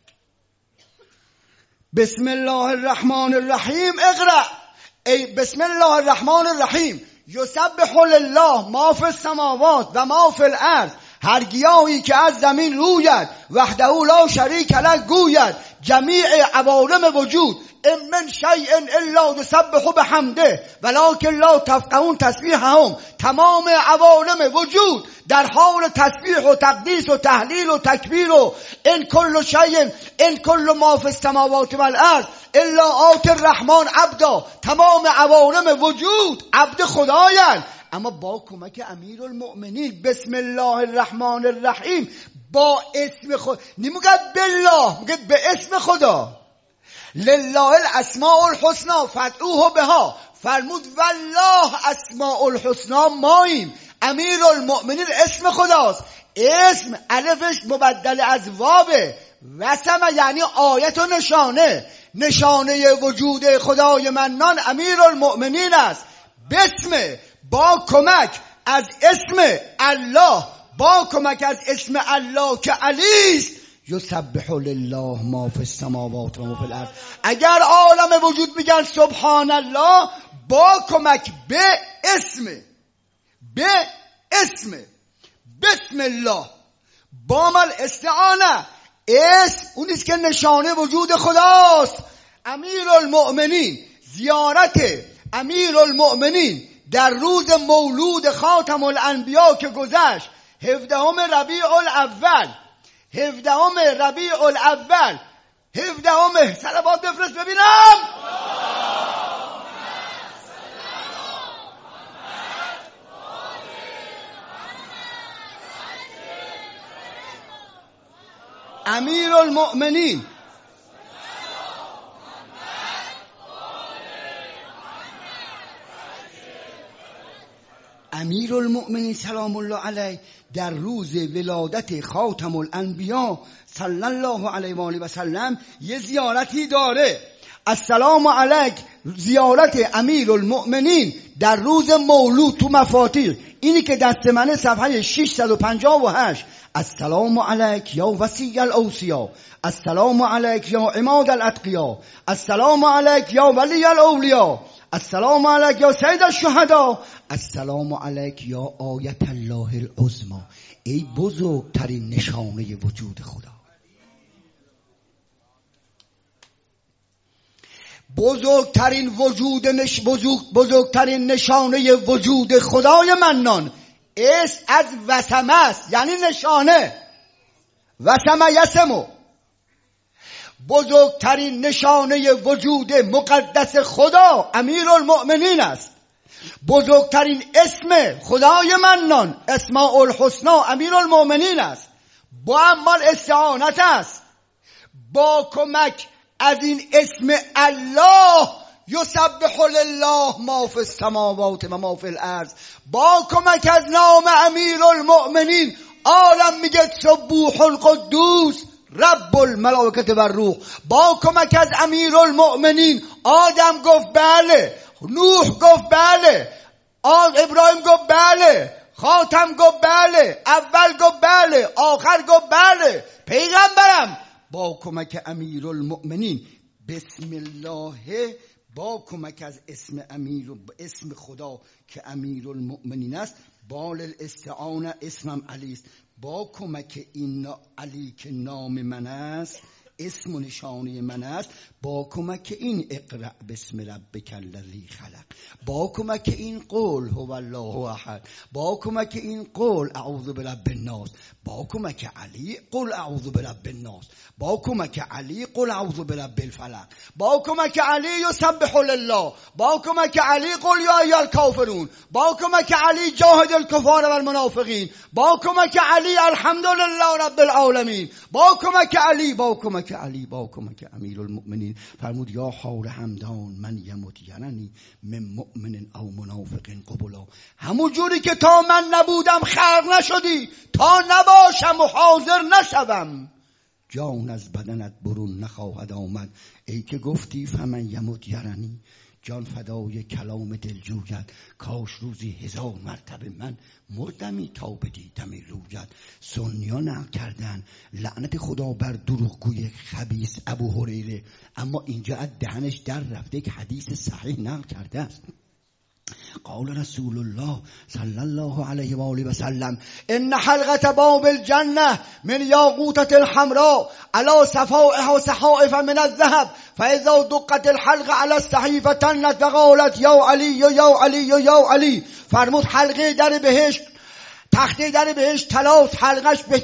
بسم الله الرحمن الرحیم. اقرأ. ای بسم الله الرحمن الرحیم. یسبح لله ما فی السماوات و ما فی الارض. هر گیاهی که از زمین روید وحده لا شریک له گوید جمیع عوالم وجود ان من شیء الا یسبح بحمده ولکن لا تفقهون تسبیحهم. تمام عوالم وجود در حال تسبیح و تقدیس و تهلیل و تکبیر و ان کل شیء ان کل ما فی السماوات و الارض الا آتی الرحمن عبدا. تمام عوالم وجود عبد خدایند، اما با کمک امیرالمؤمنین. بسم الله الرحمن الرحیم. با اسم خدا، نمیگه بالله، میگه به اسم خدا. لله الاسماء الحسنا فادعوه بها. فرمود والله اسماء الحسنا ماییم. امیرالمؤمنین اسم خداست. اسم الفش مبدل از واوه. وسم یعنی آیت و نشانه. نشانه وجود خدای منان امیرالمؤمنین است. بسم، با کمک از اسم الله، با کمک از اسم الله که علی است. یسبح لله ما فی السماوات و ما فی الارض. اگر عالم وجود میگن سبحان الله، با کمک به اسم، به اسم بسم الله با مل استعانه. اسم اونیست که نشانه وجود خداست. امیرالمؤمنین، زیارت امیرالمؤمنین در روز مولود خاتم الانبیا که گذشت، هفدهم ربیع الاول، هفدهم ربیع الاول، هفدهم صلوات بفرست ببینم. امیرالمؤمنین امیرالمؤمنین سلام الله علیه در روز ولادت خاتم الانبیا صلی الله علیه و آله و سلم یه زیارتی داره. السلام علیک، زیارت امیرالمؤمنین در روز مولود تو مفاتیح. اینی که دست منه صفحه ششصد و پنجاه و هشت. السلام علیک یا وصی الاوصیا، السلام علیک یا عماد الاتقیا، السلام علیک یا ولی الاولیا، السلام علیک یا سید الشهدا، السلام علیک یا آیت الله العظمی. ای بزرگترین نشانه وجود خدا، بزرگترین وجود نش... بزرگ... بزرگترین نشانه وجود خدای منان است از وسمه است، یعنی نشانه. وسمه یسمو، بزرگترین نشانه وجود مقدس خدا امیرالمؤمنین است. بزرگترین اسم خدای منان اسماء الحسنا امیرالمؤمنین است. با اعمال استعانت است. با کمک از این اسم الله یسبح لله ما فی السماوات و ما فی الارض. با کمک از نام امیرالمؤمنین عالم میگه سبوح القدوس رب الملائکه و الروح. با کمک از امیرالمؤمنین آدم گفت بله، نوح گفت بله، ابراهیم گفت بله، خاتم گفت بله، اول گفت بله، آخر گفت بله، پیغمبرم. با کمک امیرالمؤمنین بسم الله، با کمک از اسم امیر و اسم خدا که امیرالمؤمنین است. بال الاستعانه اسمم علی است. با کمک این علی که نام من است، اسم و نشانه من است، با کمک این اقرأ بسم ربک الذی خلق، با کمک این قل هو الله احد، با کمک این قل اعوذ برب الناس، با کمک علی قل اعوذ برب الناس، با کمک علی قل اعوذ برب الفلق، با کمک علی یسبح لله، با کمک علی قل یا ایها الکافرون، با کمک علی جاهد الکفار و المنافقین، با کمک علی الحمدلله رب العالمین، با کمک علی، با کمک کمک علی با کمک امیرالمؤمنین فرمود یا حال همدان من یمت یرنی من مؤمن او منافق قبلا، همون جوری که تا من نبودم خلق نشدی تا نباشم و حاضر نشوم جان از بدنت برون نخواهد آمد. ای که گفتی فمن یمت یرنی، جان فدای کلام دل جوید، کاش روزی هزار مرتبه من مردمی تا بدیدم رویت. سنیا نقل کردن لعنت خدا بر دروغگوی خبیث ابو هریره، اما اینجا از دهنش در رفته که حدیث صحیح نقل کرده است. قال رسول الله صلی الله علیه و آله و سلم ان حلقة باب الجنه من یاقوتة الحمراء على صفائها صحائف من الذهب فاذا دقت الحلقه على الصحيفه تنت وقالت یا علی یا علی یا علی. فرمود حلقه در بهشت، تخته در بهشت طلاست، حلقش به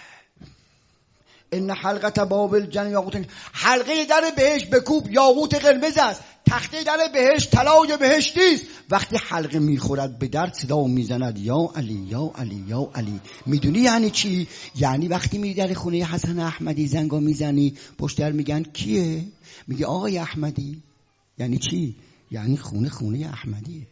ان حلقة باب الجنه یاقوت، حلقه در بهشت به کوب یاقوت قرمز است، تخته در بهشت طلای بهشتی است. وقتی حلقه میخورد به در صدا میزند یا علی یا علی یا علی. میدونی یعنی چی؟ یعنی وقتی میری در خونه حسن احمدی زنگا میزنی پشت در میگن کیه؟ میگه آقای احمدی. یعنی چی؟ یعنی خونه خونه احمدیه.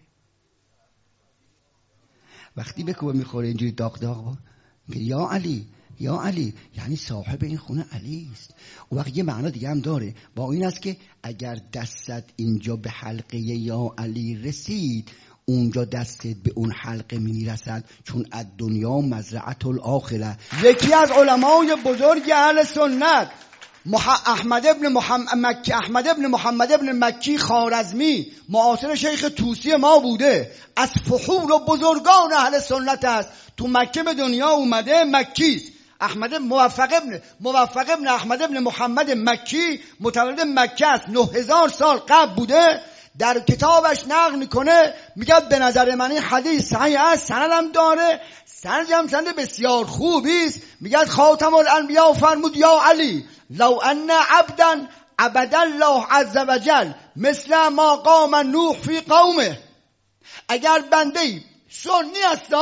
وقتی به کوبه میخوره اینجوری داغ داغ میگه یا علی یا علی، یعنی صاحب این خونه علی است. و وقت یه معنا دیگه هم داره، با این است که اگر دستت اینجا به حلقه یا علی رسید اونجا دستت به اون حلقه میرسد، چون از دنیا مزرعه الاخره. یکی از علمای بزرگ اهل سنت احمد ابن محمد مکی احمد ابن محمد ابن مکی خوارزمی معاصر شیخ طوسی ما بوده، از فحول و بزرگان اهل سنت است. تو مکه به دنیا اومده، مکی است. احمد موفق ابن موفق ابن احمد ابن محمد مکی متولد مکه است، نه هزار سال قبل بوده. در کتابش نقل میکنه، میگه به نظر من این حدیث صحیح است، سندم داره، سندم سند بسیار خوبی است. میگه خاتم الانبیا فرمود یا علی لو ان عبدا عبد الله عز وجل مثل ما قام نوح فی قومه. اگر بنده سنی است،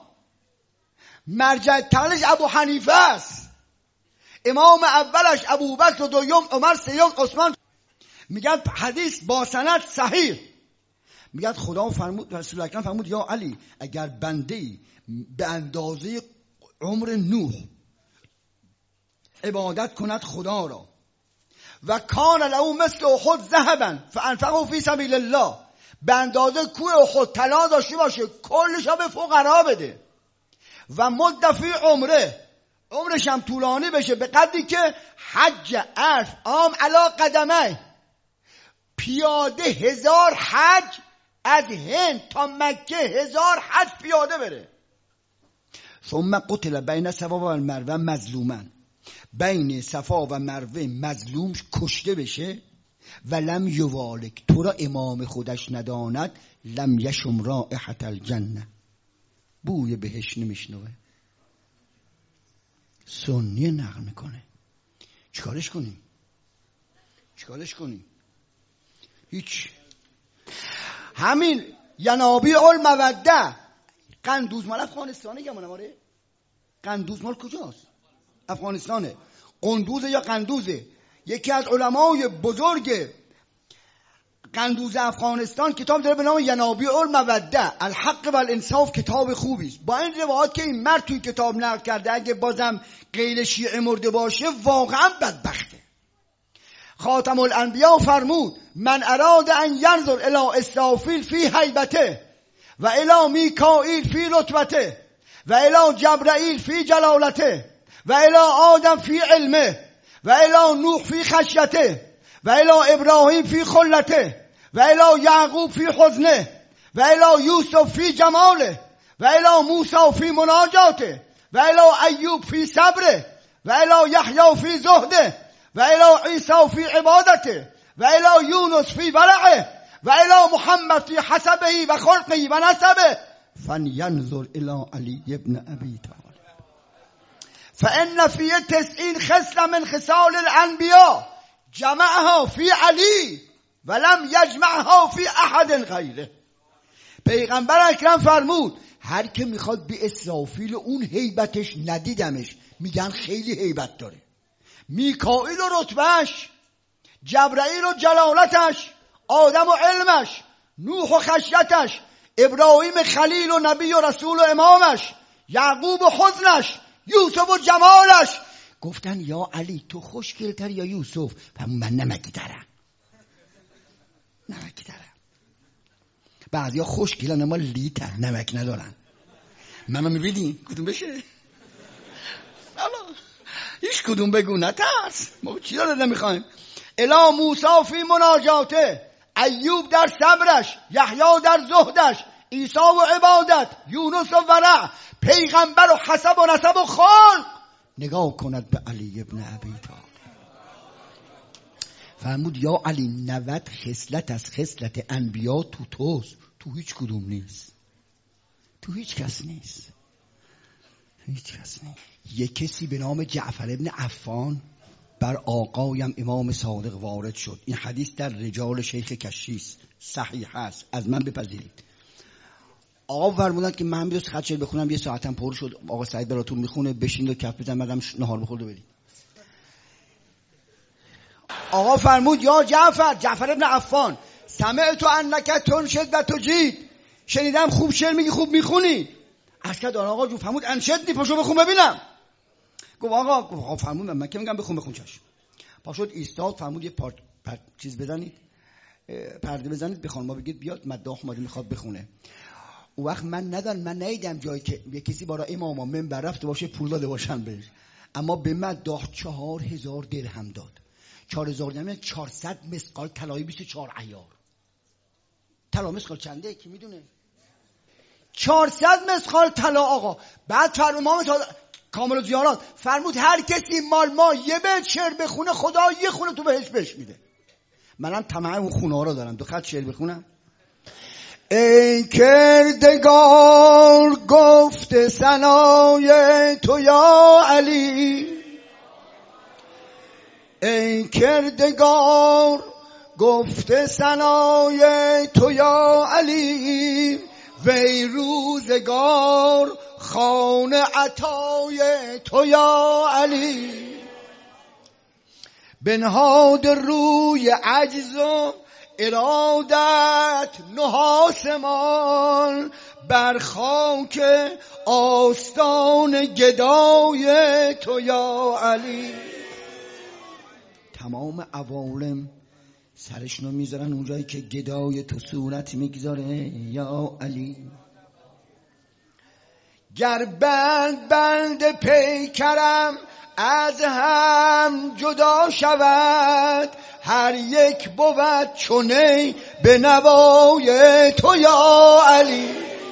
مرجع تقلیدش ابو حنیفه است، امام اولش ابو بکر و دوم عمر سوم عثمان، میگن حدیث با سند صحیح. میگن خدا فرمود، رسول اکرم فرمود یا علی اگر بنده به اندازه عمر نوح عبادت کند خدا را و کان له مثل احد ذهبا فانفقه فی سبیل الله، به اندازه کوه احد طلا داشته باشه کلش به فقرا بده و مدفی عمره، عمرش هم طولانی بشه به قدری که حج الف عام علا قدمه، پیاده هزار حج از هند تا مکه هزار حج پیاده بره. ثم قتل بین صفا و مروه مظلوما، بین صفا و مروه مظلوم کشته بشه. و لم یوالک، تو را امام خودش نداند، لم یشم رائحة الجنه، بوی بهش نمیشنوه. سنی نقل میکنه. چیکارش کنیم؟ چیکارش کنیم؟ هیچ. همین ینابیع الموده قندوز مال افغانستانه یا منواره؟ قندوز مال کجاست؟ افغانستانه. قندوز یا قندوزه. یکی از علمای بزرگ قندوز افغانستان کتاب داره به نام ینابیع الموده الحق و الانصاف، کتاب خوبی است. با این روایات که این مرد توی کتاب نقل کرده، اگه بازم غیر شیعه مرده باشه واقعا بدبخته. خاتم الانبیا فرمود من اراد ان ینظر الی اسرافیل فی هیبته و الی میکائیل فی رتبته و الی جبرائیل فی جلالته و الی آدم فی علمه و الی نوح فی خشیته و الی ابراهیم فی خلته و الی یعقوب فی حزنه و الی یوسف فی جماله و الی موسی فی مناجاته و الی ایوب فی صبره و الی یحیی فی زهده و الی عیسی فی عبادته و الی یونس فی ورعه و الی محمد فی حسبه و خلقه و نسبه فلینظر الی علی ابن ابی طالب فان فی تسعین خصلة من خصال الانبیاء جمعها فی علی ولم یجمعها فی احد غیره. پیغمبر اکرم فرمود هر که میخواد به اسرافیل اون هیبتش ندیدمش، میگن خیلی هیبت داره، میکائیل و رتبهش، جبرائیل و جلالتش، آدم و علمش، نوح و خشیتش، ابراهیم خلیل و نبی و رسول و امامش، یعقوب و حزنش، یوسف و جمالش. گفتن یا علی تو خوشگلتر یا یوسف؟ من نمکی ترم، نمکی ترم. بعضیا خوشگلن اما لیتر، نمک ندارن. منو میبینی کدوم بشه؟ حالا هیچ کدوم بگو نترس، ما چی داره نمیخوایم. الا موسی فی مناجاته، ایوب در صبرش، یحیی در زهدش، عیسی و عبادت، یونس و ورع، پیغمبر و حسب و نسب و خلق. نگاه کند به علی ابن ابی طالب، فرمود یا علی نود خصلت از خصلت انبیا تو توست، تو هیچ کدوم نیست، تو هیچ کس نیست، هیچ کس نیست. یک کسی به نام جعفر ابن عفان بر آقایم امام صادق وارد شد. این حدیث در رجال شیخ کشیست، صحیح هست، از من بپذیرید. آقا فرمودند که من بیست خط شعر بخونم، یه ساعتم پر شد. آقا سعید براتون میخونه، بشین و کف بزن، بعدم نهار بخورد و برید. آقا فرمود یا جعفر، جعفر ابن عفان، سمعت انک تنشد و تجید، شنیدم خوب شعر میگی، خوب میخونی. اشهد آقا جو فرمود انشدنی، پاشو بخون ببینم. گفت آقا آقا فرمود من که میگم بخون بخون چش. پاشد ایستاد، فرمود یه پارت پر... چیز بزنید، پرده بزنید به خانم بگید بیاد مداح ماری میخواد بخونه. اون وقت من ندان من ندیدم جایی که یه کسی برای امام منبر رفته باشه پول داده باشن بهش، اما به مداح چهار هزار درهم داد. چهار هزار درهم چهارصد مسقال طلای بیست و چهار عیار. طلا مسقال چنده کی میدونه؟ چهارصد مسقال طلا آقا. بعد فرمود کامل الزیارات فرمود هر کسی مال ما یه بیت شعر بخونه خدا یه خونه تو بهش بهش میده. منم طمع اون خونه ها رو دارم، دو خط شعر بخونم. ای کردگار گفت ثنای تو یا علی، ای کردگار گفت ثنای تو یا علی، وی روزگار خان عطای تو یا علی. بنهاد روی عجز و ارادت نحاسمان، بر خاک آستان گدای تو یا علی. تمام عوالم سرشنو میذارن اونجایی که گدای تو صورت میگذاره یا علی. گر بند بند پیکرم از هم جدا شود، هر یک بود چونه به نوای تو یا علی.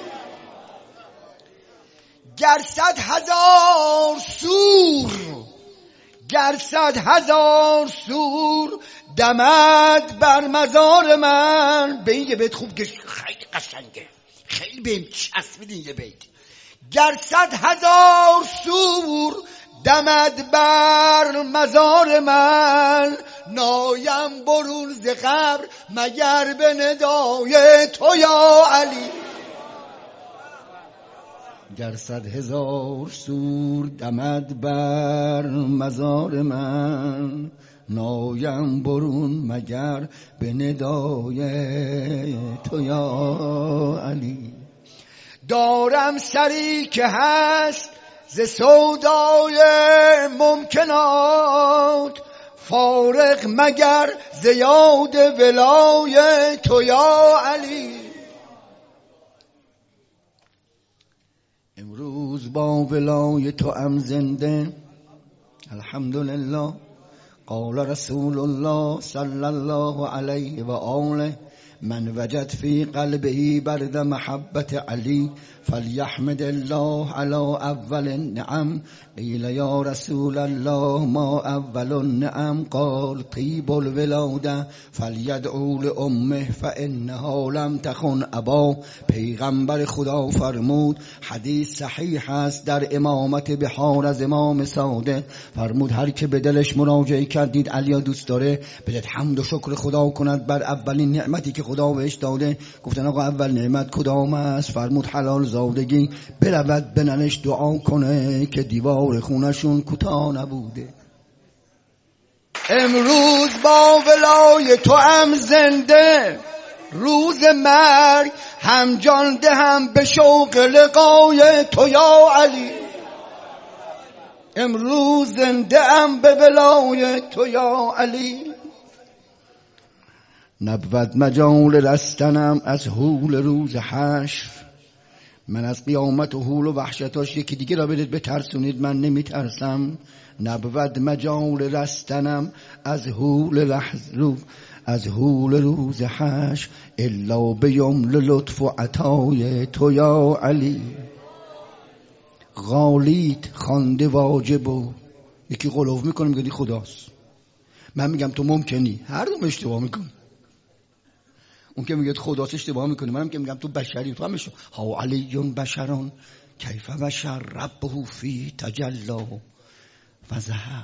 گر صد هزار سور، گر صد هزار سور دمد بر مزار من. به این یه بیت خوب که خیلی قشنگه، خیلی بهم چسبید این یه بیت. گر صد هزار سور دمد بر مزار من، نایم برون ز قبر مگر به ندای تو یا علی. گر صد هزار سور دمد بر مزار من، نایم برون مگر به ندای تو یا علی. دارم سری که هست ز سودای ممکنات، فارغ مگر ز یاد ولای تو یا علی. امروز با ولای تو ام زنده الحمدلله. قال رسول الله صلی الله علیه و آله من وجد فی قلبه برد محبت علی فلیحمد الله علی اول النعم. قیل یا رسول الله ما اول النعم؟ قال طیب الولاده فلیدعو لامه فانها لم تخن ابا. پیغمبر خدا فرمود، حدیث صحیح است در امامت بحار از امام صادق، فرمود هر که به دلش مراجعه کردید علی دوست داره بدید حمد و شکر خدا کند بر اولین نعمتی که خدا بهش داده. گفتن آقا اول نعمت کدام است؟ فرمود حلال زادگی. برود به ننش دعا کنه که دیوار خونشون کوتاه نبوده. امروز با ولای تو هم زنده، روز مرگ هم جان دهم به شوق لقای تو یا علی. امروز زنده ام به ولای تو یا علی. نبود مجال رستنم از هول روز حشر، من از قیامت و هول و وحشتاش یکی دیگه را بدید بترسونید، من نمی ترسم. نبود مجال رستنم از هول لحظ رو از هول روز حشر، الا به یمن لطف و عطای تو یا علی. غالیت خوانده واجب و یکی غلوف میکنه میگه خداست، من میگم تو ممکنی، هر دوم اشتباه میکنی. اون که میگه خداست اشتباه میکنه، منم که میگم تو بشری، تو هم اشتباه. ها علیون بشران کیف بشر ربه فی تجلا و ظهر.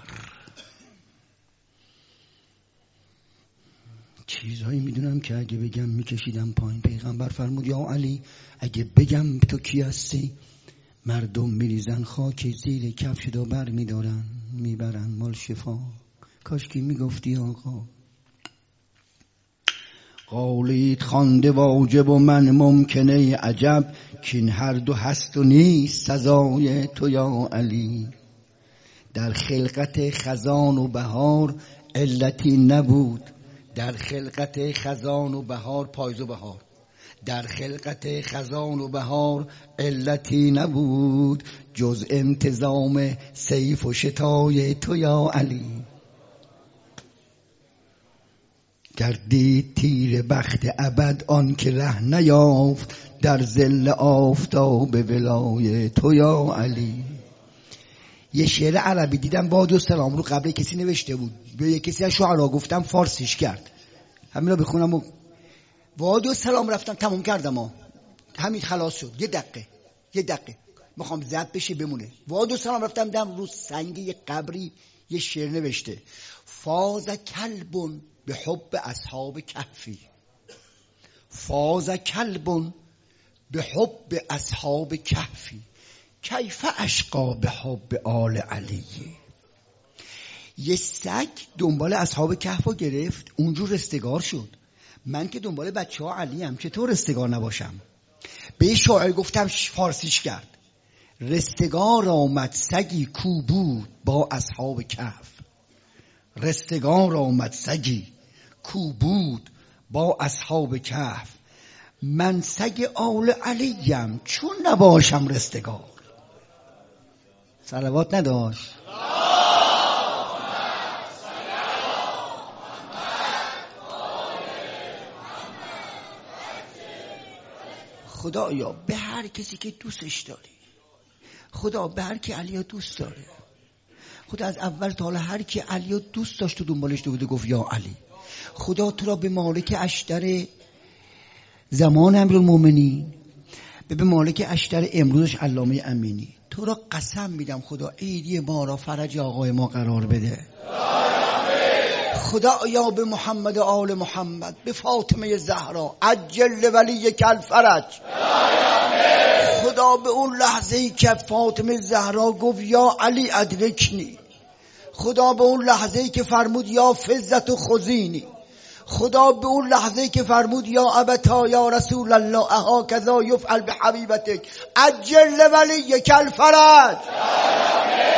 چیزهایی میدونم که اگه بگم میکشیدم پایین. پیغمبر فرمود یا علی اگه بگم تو کی هستی، مردم میریزن خاک زیر کفش دا بر میدارن میبرن مال شفا. کاش که میگفتی آقا. قالیت خوانده واجب و من ممکنه عجب، که این هر دو هست و نیست سزای تو یا علی. در خلقت خزان و بهار علتی نبود، در خلقت خزان و بهار پاییز و بهار، در خلقت خزان و بهار علتی نبود، جز انتظام صیف و شتای تو یا علی. گردید تیر بخت ابد آن که ره نیافت، در ظل آفتاب ولای تو یا علی. یه شعر عربی دیدم باد و سلام رو قبل کسی نوشته بود، به یه کسی از شعرا گفتم فارسیش کرد، همین رو بخونم و واد و سلام رفتم تموم کردم ها. همین خلاص شد. یه دقیقه یه دقیقه میخوام زد بشه بمونه. واد و سلام رفتم دم رو سنگ یه قبری یه شعر نوشته، فاز کلبون به حب اصحاب کهفی، فاز کلبون به حب اصحاب کهفی، کیف اشقا به حب آل علی. یه سگ دنبال اصحاب کهف رو گرفت، اونجور رستگار شد. من که دنبال بچه ها علی هم، چطور رستگار نباشم؟ به شاعر گفتم فارسیش کرد، رستگار آمد سگی کو بود با اصحاب کهف، رستگار آمد سگی کو بود با اصحاب کهف، من سگ آل علیم چون نباشم رستگار. صلوات نداشت؟ خدایا به هر کسی که دوستش داری، خدا به هر کی علی دوست داره، خدا از اول تا حالا هر کی علی دوست داشت و دنبالش دویده گفت یا علی. خدا تو را به مالک اشتر زمان امیرالمومنین، به مالک اشتر امروزش علامه امینی، تو را قسم میدم خدا عیدی ما را فرج آقای ما قرار بده. خدا یا به محمد آل محمد، به فاطمه زهرا عجل ولی کل فرج. خدا به اون لحظه ای که فاطمه زهرا گفت یا علی ادرکنی، خدا به اون لحظه ای که فرمود یا فزت و خزینی، خدا به اون لحظه ای که فرمود یا ابتا یا رسول الله اها کذا یفعل به حبیبتک عجل ولی کل فرج.